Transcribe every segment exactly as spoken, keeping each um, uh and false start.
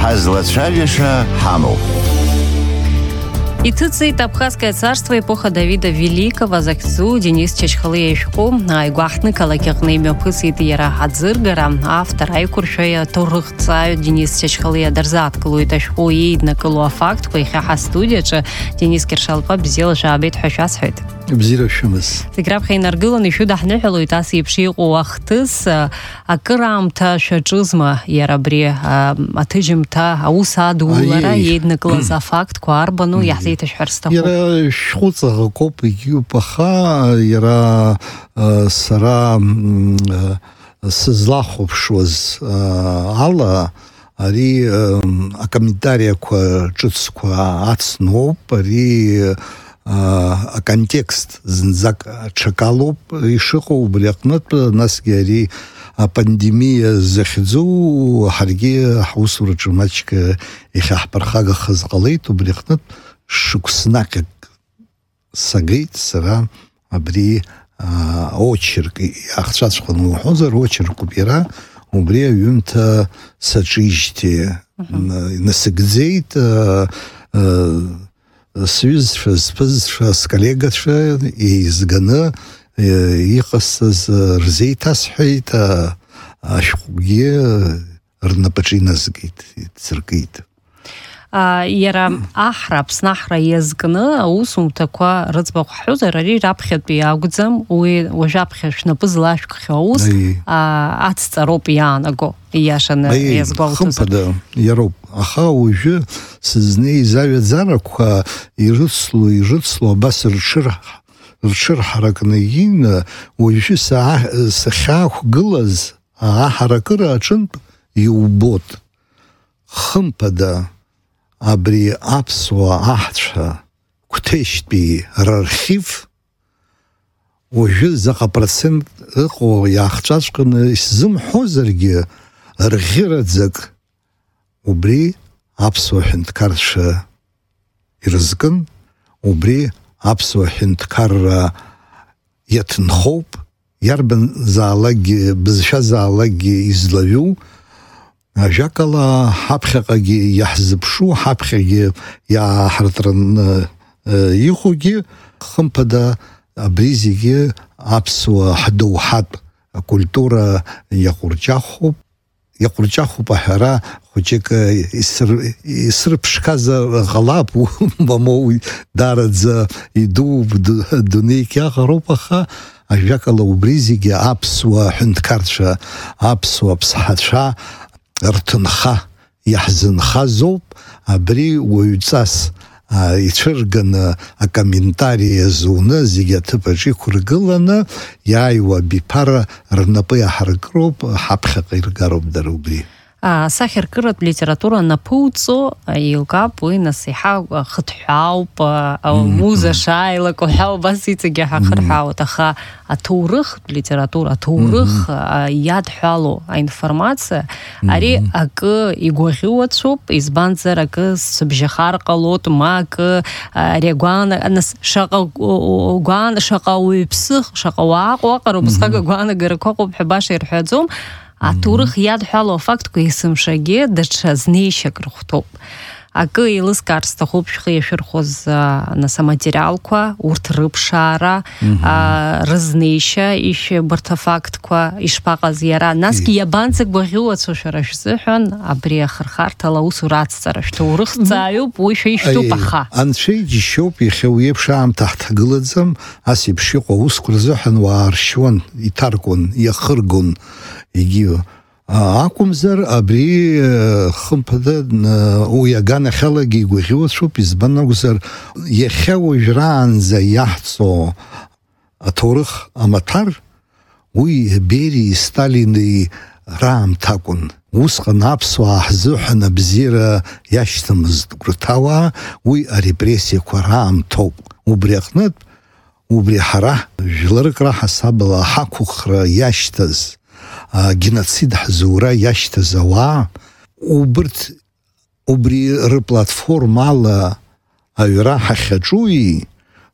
Хазлацәажәаша ҳамоуп. Итыцит Абхазское царство, эпоха Давида Великого, захцу Денис Чачхалыя ишху, айгуахны калакихны мёпхысит яра хадзыргара, автор айкуршая турыхцаю Денис Чачхалыя дарзат кылуит ашху ейдна кылуа факт, куйхаха студия, Денис Киршалпа бзел жабит хашасхит. Бзира шумас. Тиграб хайнаргылан еще дахнехалу итас епшиqu ахтыс акырамта шачызма ярабри атыжимта аусадулара ейдна кылаза факт куарбану яхзит ашхарстаху. Яра шхуца коп юпаха яра сара сызлаховшоз алла ари а комментария ку чуцку ацноп ари а контекст зак чакалоп ишиху блякнат нас гери пандемия захзу харги хаусур чумачка ихах пархага хазгалит блякнат шукснак сагит сара абри очерк ахчашхун хозер очерк бира убри юмта сачишти насгзейт Свиз с коллегой из Гана ихас рзейтас хайта ашхуге рнапачиназгит циркит. Яра ахраб снахра язгны аусум таква рыцбах хузарари рапхетби агудзам уи важапхеш напызлашк хаус а аццароп янаго яшана язгвалтус. Хампада яроп аха уже сзней завет заракха и жыцлу и жыцлу бас ршир ршир харакныин уже са сахах глаз а харакыра ачын юбот хампада абри апсуа ахча кутешби архив уже зака процент эко яхчашкны зым хозерге архирадзак убри апсуа хинткарша ирзгын убри апсуа хинткарра ятнхоп ярбен залаги бзша залаги излавю Жакала хапхаги яхзбшу хапхаги я хартран ихуги хампада бризиги апсуа хадухат культура якурчаху якурчаху пахара хочек иср исрпшказа галапу бамоу дарадза иду дунейкя гаропаха Жакала убризиги апсуа хинткарша апсуа псхатша Ртынха яхзынха зоп абри уюцас ицырганы а комментарии зуны зигятыпачи кургыланы яйва бипара рнапы яхаргроп хапхака иргароп дарубри. Сахер кырат литература на пуцо илка пуй насиха хтхау па муза шайла кохау басица геха хтхау таха атурых литература турых яд хало информация ари ак игохиуцоп избанцер ак сбжахар qalot мак регуан нас шaqaguan шaqauипсх шaqawaq qarubsqa гуана геркоп хбашир хадзум Атурых яд хало факт куисымшаге дача знейшак рухтоп. Акы илыскарста хопшхы ешерхоз на самотериалква, урт рыбшара, разнейша ище бартафактква, ишпагаз яра. Наски ябанцык багиуат сошарашзыхан, абри ахархартала усурацтара, что урыхцаю, пуйша ишту паха. Аншей дишоп ехеуепшаам тахтагылыдзам, аси пшиқо ускурзыхан вааршван, итаргун, яхыргун, игио. Акумзар абри хампада уягана халаги гухиот шоп избанагузар ехеу жран за яхцо аторых аматар уи бери сталины рам такун усқан апсуа ахзухана бзира яштамыз грутава уи репрессия кварам топ убряхнат убряхара жиларыкра хасабла хакухра яштаз геноцид хзура яшта зава убрт убри реплатформала авира хахачуи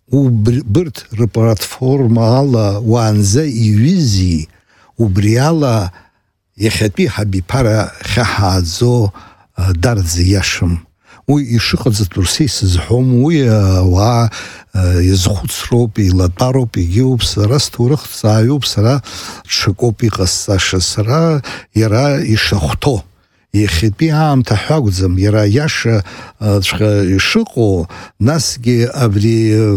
убрт реплатформала ванза и визи убриала ехати хабипара хахазо дараӡа иашам. Уи ишыҟаҵатәу сизҳәом, уи ауаа иазхәыцроуп, еилатәароуп, егьиуп, сара сҭоурыхҭҵааҩуп, сара ҽакоуп иҟасҵаша, сара иара ишахәҭо. Иахьатәи аамҭа ҳәа акәӡам, иара иаша ишыҟоу, насгьы абри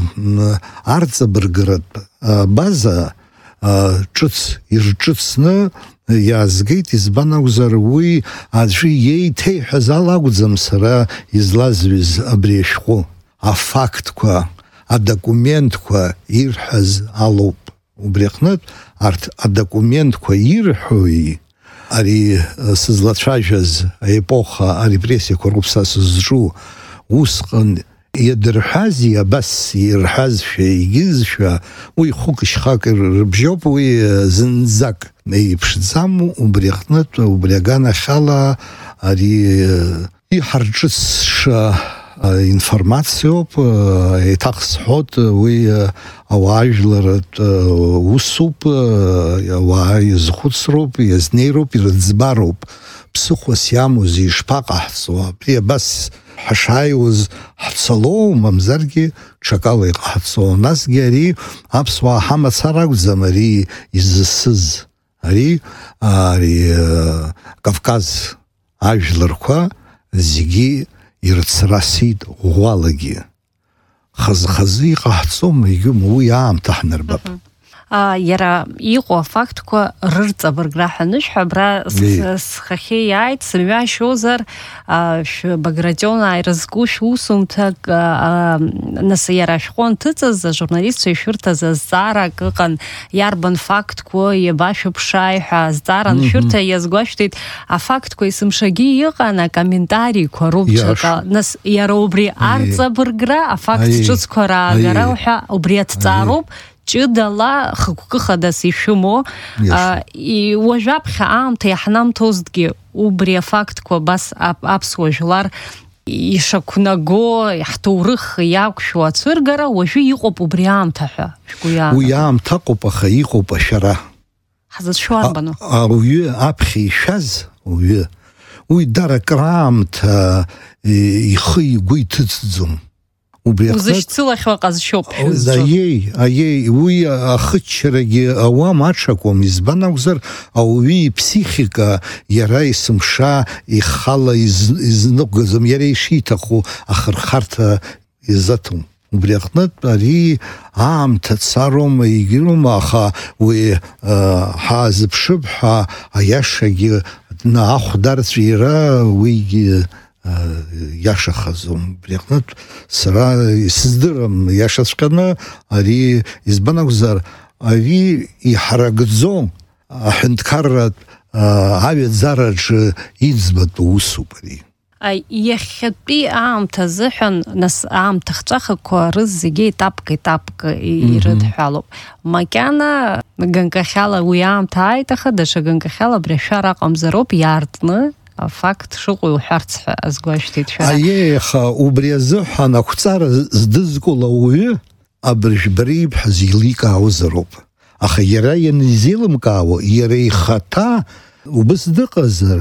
арҵабыргратә база ҿыц ирҿыцны иаазгеит, избан акәзар, уи аӡәы иеиҭеиҳәаз ала акәӡам сара излазҩыз абри ашәҟәы. Афактқәа, адокументқәа ирҳәаз алоуп. Убри аҟнытә арҭ адокументқәа ирҳәои, ари сызлацәажәаз аепоха арепрессиақәа руп са сызҿу, усҟан иадырҳәази абас ирҳәазшәа, егьызшәа, уи хәык-шьхак рыбжьоуп, уи зынӡак еиԥшӡам. Убри аҟнытә, убри аганахьала ари иҳарҿыцша информациоуп, еиҭах сҳәот, уи ауаажәларатә усуп, ауаа иазхәыцроуп, иазнеироуп, ирыӡбароуп. Ԥсыхәас иамоузеи, ишԥаҟаҳҵо, абри абас ҳашааиуаз ҳцало, мамзаргьы ҽакала иҟаҳҵо. Насгьы ари аԥсуаа ҳамацара акәӡам ари изысыз. Ари ари Кавказ ажәларқәа зегьы ирыцрасит ӷәӷәалагьы. Хазы-хазы иҟаҳҵом, егьым, уи аамҭа ҳнарбап. Иара иҟоу афактқәа рырҵабыргра ҳанышәҳәа, абра схахьы иааит, сымҩашьозар, Багратион ирызку шәусумҭак, нас иара ашәҟәы анҭыҵыз ажурналистцәа ишәырҭаз азҵаарак ыҟан, иарбан фактқәа иабашәыԥшааи ҳәа азҵаара аншәырҭа иазгәашәҭеит, афактқәа есымшагьы иҟан, акомментариқәа роуп ҽака. Нас иара убри арҵабыргра, афакт ҿыцқәа раагара ҳәа убри аҭҵаароуп, ҷыдала хықәкы хадас ишәымоу, уажәаԥхьа аамҭа иаҳнамҭозҭгьы убри афактқәа бас аԥсуа жәлар ишақәнаго, ҳҭоурых иақәшәо ацәыргара, уажәы иҟоуп убри аамҭа ҳәа шәгәы иаанагоит. Уи аамҭа акоуп, аха иҟоуп ашәара. Ҳзыцәшәо арбану? Ауаҩы аԥхьа ишәаз, ауаҩы, уи дара акраамҭа ихы игәы иҭыҵӡом. Узышьцылахьоу ҟазшьоуп шәызҿу. Аиеи, аиеи, уи ахыччарагьы ауам аҽакәым, избан акәзар, ауаҩы иԥсихика иара есымша ихала изныҟәгаӡом, иара ишиҭаху ахырхарҭа изаҭом. Убри аҟнытә ари аамҭа цароума, егьыроума, аха уи ҳаазыԥшып ҳәа аиашагьы ахәдарҵәира иара уигьы иашахазом. Убри аҟнытә сара исыздырам иашаҵәҟьаны, ари избан акәзар, ари иҳаракӡом аҳәынҭқарратә аҩаӡараҿы иӡбатәу усуп ари. Иахьатәи аамҭа азыҳәан, нас аамҭа хҵәахақәа рыз зегьы етапка-етапка ирыдҳәалоуп. Макьана ганкахьала уи аамҭа ааит, аха даҽа ганкахьала абри ашәара аҟамзароуп иаартны афакт шыҟоу иуҳәарц ҳәа азгәашәҭеит шәара. Аиеи, аха убри азыҳәан ақәҵара здызкуа ауаҩы абыржәбара ибҳәаз еиликаауазароуп. Аха иара ианизеилымкаауа, иара ихаҭа убас дыҟазар,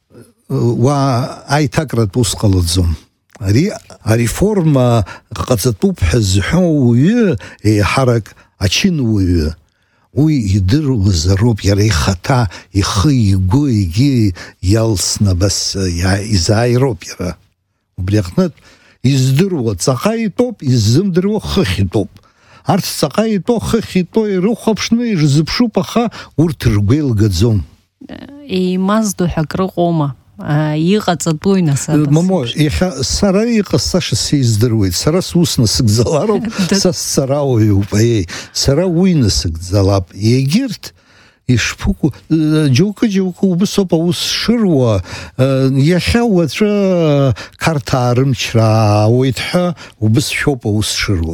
уа аиҭакратә ус ҟалаӡом. Ари ареформа ҟаҵатәуп ҳәа зҳәо ауаҩы, еиҳарак ачынуаҩы, уи идыруазароуп, иара ихаҭа ихы игәы егьи иалсны абас изааироуп иара. Убри аҟнытә издыруа ҵаҟа итәоуп, иззымдыруа хыхь итәоуп. Арҭ ҵаҟа итәоу, хыхь итәоу ирыхәаԥшны ирзыԥшуп, аха урҭ ргәы еилгаӡом. Еимаздо ҳәа акрыҟоума? Иҟаҵатәуи нас. Мамо, иахьа сара иҟасҵаша сиздыруеит, сара сус насыгӡалароуп, са сцара уаҩуп, аиеи, сара уи насыгӡалап. Егьырҭ ишԥыкәу, џьоукы-џьоукы убысоуп аус шыруа, иахьа уаҵәы қарҭаа рымчра аауеит ҳәа убыс шәоуп аус шыруа.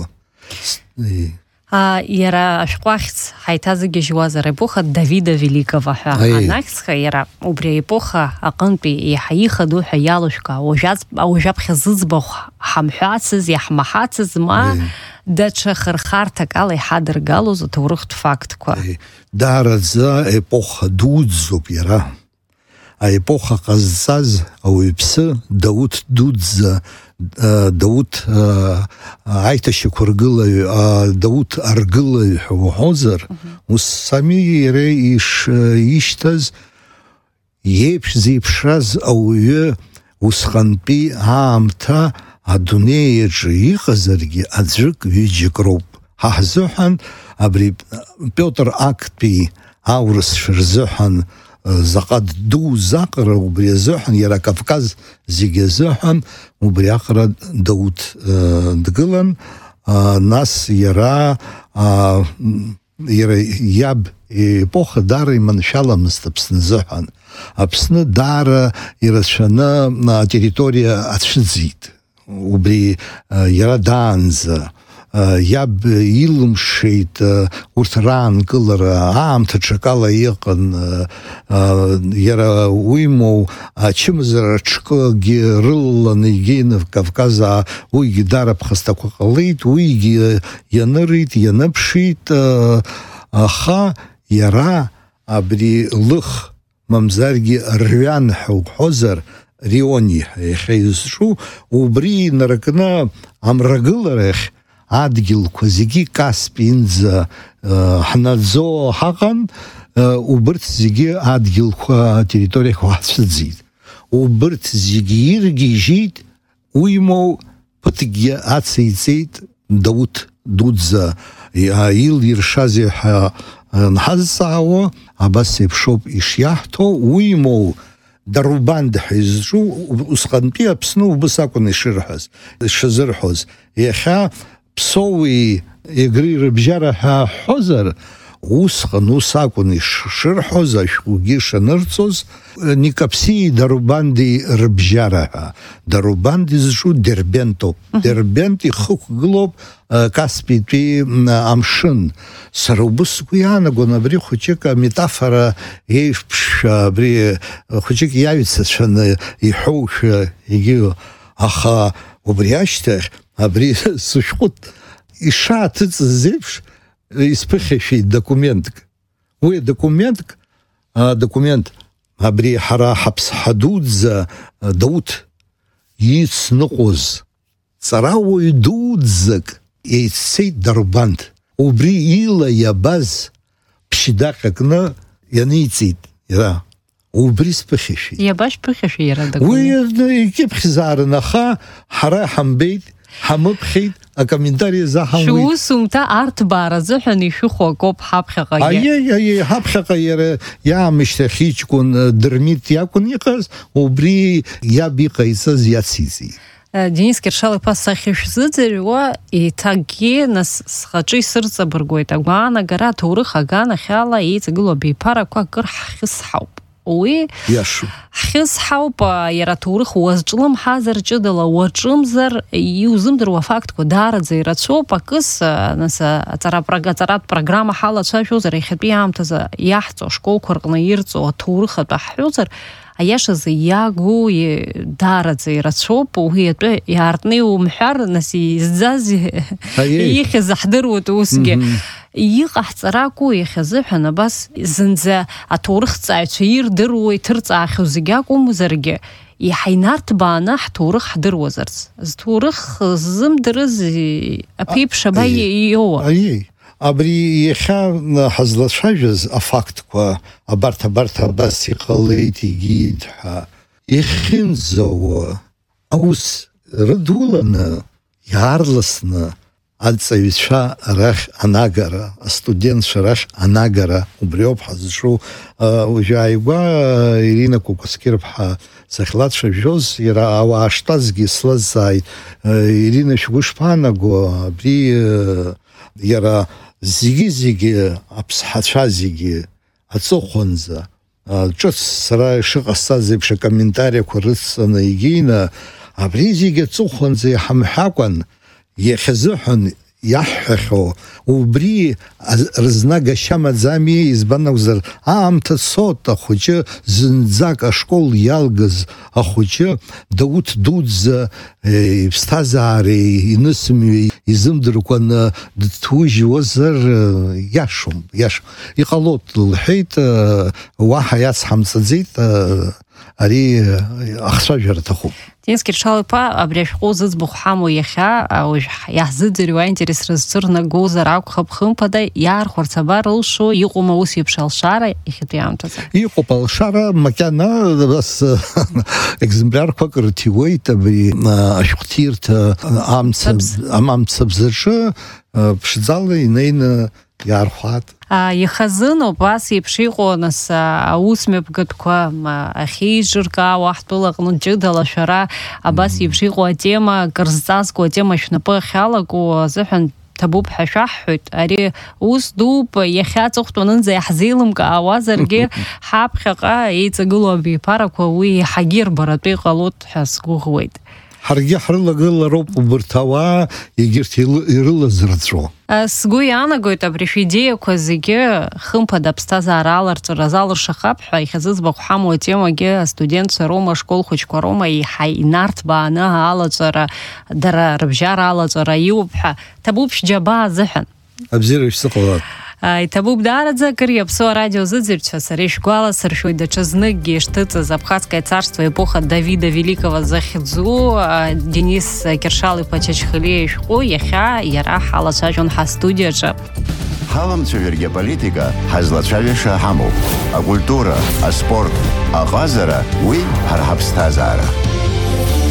Иара ашәҟәы ахьӡ ҳаиҭазыгьежьуаз аепоха Давида Великого ҳәа анахьӡха, иара убри аепоха аҟынтәи еиҳа ихадоу ҳәа иалышәкаа, уажәаԥхьа зыӡбахә ҳамҳәацыз, иаҳмаҳацыз, ма даҽа хырхарҭак ала иҳадыргалоз аҭоурыхтә фактқәа. Даараӡа епоха дуӡӡоуп иара. аепоха ҟазҵаз ауаҩԥсы Дауҭ Дуӡӡа, Дауҭ аиҭашьақәа ргылаҩ, Дауҭ аргылаҩ ҳәа уҳәозар, ус сами иара ишишьҭаз иеиԥш зеиԥшраз ауаҩы усҟантәи аамҭа адунеиаҿы иҟазаргьы аӡәык ҩыџьак роуп. Ҳа ҳзыҳәан абри Пиотр Актәи аурысшәа рзыҳәан заҟа ддуз аҟара убри азыҳәан, иара Кавказ зегьы азыҳәан убри аҟара Дауҭ дгылан, нас иара иара иаб епоха даара иманшәаламызт Аԥсны азыҳәан. Аԥсны даара ирацәаны атерриториа ацәыӡит. Убри иара даанӡа иаб илымшеит урҭ раанкылара, аамҭа ҽакала иҟан, иара уимоу ачымазара ҽкыгьы рылаланы игеит Кавказ, уигьы даара ԥхасҭақәа ҟалеит, уигьы ианырит, ианыԥшит, аха иара абри лых мамзаргьы рҩан ҳәа уҳәозар, Риони иахьа изҿу, убри инаркны амрагыларахь адгьылқәа зегьы Каспиинӡа ҳнаӡо ҳаҟан, убырҭ зегьы адгьылқәа атерриториақәа ҳацәыӡит. Убырҭ зегьы иргьежьит, уимоу ԥыҭкгьы ацеиҵеит Дауҭ Дуӡӡа илиршази ҳәа нҳазҵаауа, абас еиԥшоуп ишиаҳҭо, уимоу Дарубанд ҳәа изҿу усҟантәи Аԥсны убас акәын ишырҳәаз, ишазырҳәоз. Иахьа Ԥсоуи Егри рыбжьара ҳәа ҳҳәозар, усҟан ус акәын ишырҳәоз, ашәҟәгьы шанырҵоз, Никаԥсии Дарубанди рыбжьара ҳәа. Дарубанд изҿу Дербентоуп. Дербент ихықәгылоуп Каспиитәи амшын. Сара убас сгәы иаанагон абри хәыҷык аметафора еиԥшшәа, абри хәыҷык иаҩцацәаны иҳәоушәа егьи, аха убри ашьҭахь абри сышәҟәыҭ ишааҭыҵыз еиԥш исԥыхьашәеит документк. Уи документк, документ абри ҳара ҳаԥсҳа дуӡӡа Дауҭ ицныҟәоз ҵарауаҩ дуӡӡак еиццеит Дарубанд. Убри ила иабаз ԥшьдаҟьа кны ианиҵеит иара. Убри сԥыхьашәеит. Иабашь ԥыхьашәеит иара документ? Уи икьыԥхьзаарын, аха ҳара ҳамбеит, ҳамыԥхьеит, акомментариа заҳамуит. Шәусумҭа арҭбаара азыҳәан ишәыхәо акоуп ҳаԥхьаҟагьы. Аиеи, аиеи, ҳаԥхьаҟа иара иаамышьҭахь иҷкәын Дырмит иакәын иҟаз, убри иаб иҟаиҵаз иациҵеит. Денис Киршал-иԥа сахьышәзыӡырҩуа еиҭакгьы нас схаҿы исырҵабыргуеит агәаанагара аҭоурых аганахьала еиҵагылоу абиԥарақәа акыр ҳхьысҳауп. Уи ҳхьысҳауп, иара аҭоурых уазҿлымҳазар ҷыдала, уаҿымзар иузымдыруа афактқәа даараӡа ирацәоуп. Акыс нас аҵаратә программа ҳалацәажәозар, иахьатәи аамҭазы иаҳҵо ашколқәа рҟны ирҵо аҭоурых атәы ҳҳәозар, аиашазы иагу даараӡа ирацәоуп. Уи атәы иаартны иумҳәар, нас изӡаз ихьыз ҳдыруеит усгьы. Иҟаҳҵаракәу иахьазыҳәан абас зынӡа аҭоурыхҵааҩцәа ирдыруа иҭырҵаахьоу зегьы акәымзаргьы, иаҳа инарҭбааны ҳҭоурых ҳдыруазарц. Зҭоурых ззымдырыз аԥеиԥш аба иоуа. Аиеи, абри иахьа ҳазлацәажәаз афактқәа абарҭ абарҭ абас иҟалеит, игит ҳәа ихьынӡауа аус рыдуланы, иаарласны аҵаҩцәа рахь анагара, астудентцәа рахь анагара, убри ауп ҳазҿу. Уажәы ааигәа Ирина Кәакәасқьыр-ԥҳа сахьлацәажәоз, иара ауаа штазгьы слазҵааит, Ирина, шәгәы шԥаанаго, абри иара зегьы-зегьы аԥсҳацәа зегьы аҵыхәанӡа ҿыц сара ишыҟасҵаз еиԥш акомментариақәа рыцҵаны игеины, абри зегьы аҵыхәанӡа иҳамҳәакәан, иахьазыҳәан иаҳҳәахьоу, убри рызнагашьа маӡами, избан акәзар, аамҭа цоит, ахәыҷы зынӡак ашкол иалгаз ахәыҷы даут дуӡӡа иԥсҭазаареи инысымҩеи изымдыркәаны дҭужьуазар иашом, иашом. Иҟалоит, лҳәеит, уаҳа иацҳамҵаӡеит, ари ахцәажәара аҭахуп. Денис Киршал-иԥа, абри ашәҟәы зыӡбахә ҳамоу иахьа уажә иаҳзыӡырҩуа аинтерес рызцәырнагозар акәхап, хымԥада иаархәарц абарылшо, иҟоума ус еиԥш алшара иахьатәи аамҭазы? Иҟоуп алшара макьана бас екземплиарқәак рҭиуеит абри ашәҟәҭирҭа амцабзаҿы ԥшӡала инеины иаархәат. Ихазыноуп ас еиԥш иҟоу нас аусмҩаԥгатәқәа ахьеиҿыркаауа ҳтәылаҟны ҷыдала шәара абас еиԥш иҟоу атема, кырзҵазкуа атема шәнапы ахьалаго азыҳәан ҭабуп ҳәа шәаҳҳәоит. Ари ус дууп, иахьа аҵыхәтәанынӡа иаҳзеилымкаауазаргьы ҳаԥхьаҟа еиҵагылоу абиԥарақәа уи иаҳагьы рбаратәы иҟалоит ҳәа сгәыӷуеит. Ҳаргьы ҳрылагылароуп убарҭ ауаа, егьырҭ ирылазырҵәо. Сгәы иаанагоит абри шәидеиақәа зегьы хымԥада аԥсҭазаара аларҵәара залыршахап ҳәа ихьазыӡбахә ҳамоу атемагьы астудентцәа роума, ашкол хәыҷқәа роума еиҳа инарҭбааны алаҵәара, дара рыбжьара алаҵәара иоуп ҳәа ҭабуп шәџьабаа азыҳәан. Абзиара ишсыҟалап. Иҭабуп даараӡа акыр иаԥсоу арадиозыӡырҩцәа, сара ишәгәаласыршәоит даҽазныкгьы ишҭыҵыз Абхазское царство эпоха Давида Великого захьӡу Денис Киршал-иԥа Чачхалиа ишәҟәы иахьа иара ҳалацәажәон ҳастудиаҿы. Ҳаламцәажәаргьы аполитика ҳазлацәажәаша ҳамоуп. Акультура, аспорт, аҟазара, уи ҳара ҳаԥсҭазаара.